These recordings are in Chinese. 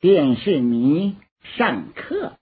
电视迷上课。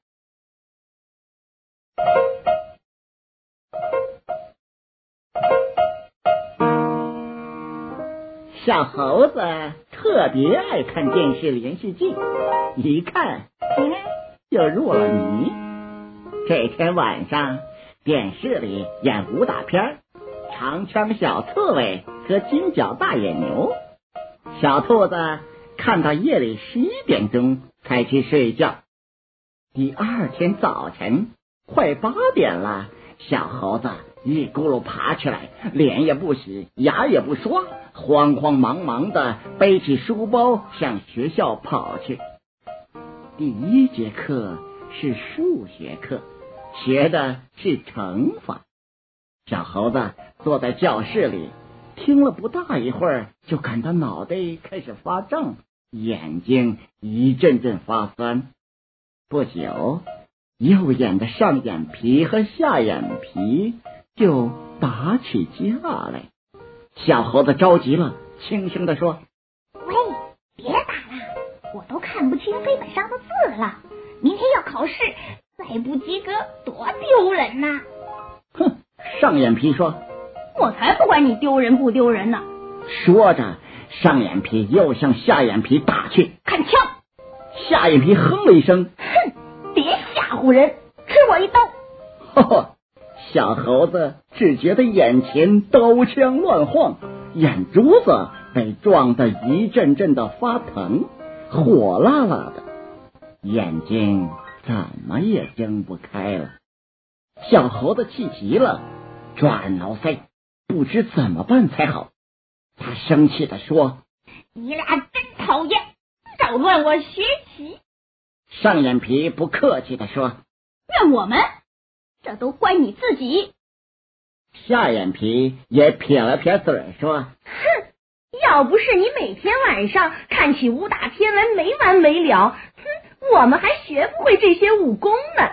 小猴子特别爱看电视连续剧，一看就入了迷。这天晚上，电视里演武打片，长枪小刺猬和金角大野牛。小兔子看到夜里11点钟才去睡觉。第二天早晨快8点了，小猴子一咕噜爬起来，脸也不洗，牙也不刷，慌慌忙忙的背起书包向学校跑去。第一节课是数学课，学的是乘法。小猴子坐在教室里，听了不大一会儿，就感到脑袋开始发胀，眼睛一阵阵发酸。不久，右眼的上眼皮和下眼皮就打起架来。小猴子着急了，轻声地说：“ 喂，别打了，我都看不清黑板上的字了，明天要考试，再不及格多丢人呐！” 哼，上眼皮说：“ 我才不管你丢人不丢人呢！” 说着，上眼皮又向下眼皮打去， 看枪。 下眼皮哼了一声：“ 哼，别吓唬人，吃我一刀！” 哈哈，小猴子只觉得眼前刀枪乱晃，眼珠子被撞得一阵阵的发疼，火辣辣的，眼睛怎么也睁不开了。小猴子气急了，转脑塞，不知怎么办才好。他生气地说：“ 你俩真讨厌，扰乱我学习。” 上眼皮不客气地说：“ 怨我们？这都怪你自己。” 下眼皮也撇了撇嘴说：“ 哼，要不是你每天晚上看起武打片来没完没了，我们还学不会这些武功呢。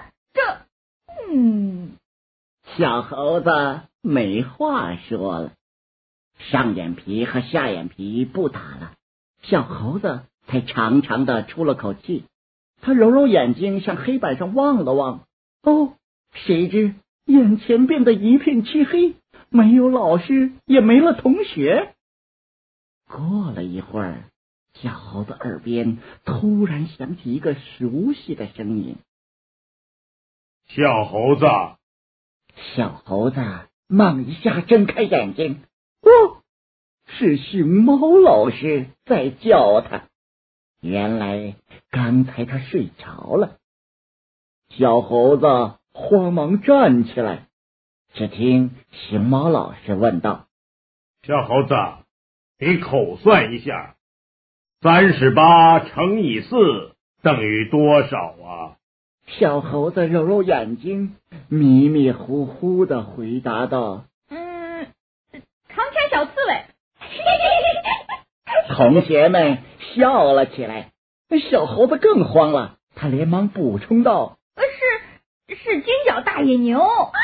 小猴子没话说了。上眼皮和下眼皮不打了，小猴子才长长的出了口气。他揉揉眼睛，向黑板上望了望，谁知眼前变得一片漆黑，没有老师，也没了同学。过了一会儿，小猴子耳边突然响起一个熟悉的声音：“ 小猴子！” 小猴子猛一下睁开眼睛，是熊猫老师在叫他。原来刚才他睡着了。小猴子慌忙站起来，只听熊猫老师问道：“ 小猴子，你口算一下，38乘以4等于多少啊？” 小猴子揉揉眼睛，迷迷糊糊的回答道：“ 长枪小刺猬。” 同学们笑了起来，小猴子更慌了，他连忙补充道：“ 是金角大野牛。”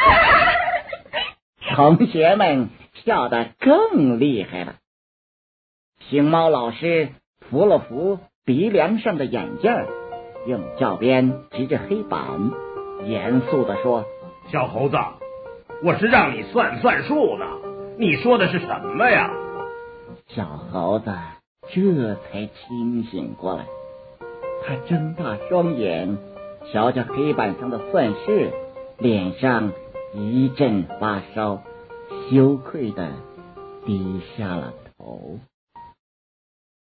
同学们笑得更厉害了。熊猫老师扶了扶鼻梁上的眼镜，用教鞭指着黑板，严肃地说：“ 小猴子，我是让你算数的，你说的是什么呀？” 小猴子这才清醒过来，他睁大双眼，瞧着黑板上的算式，脸上一阵发烧，羞愧地低下了头。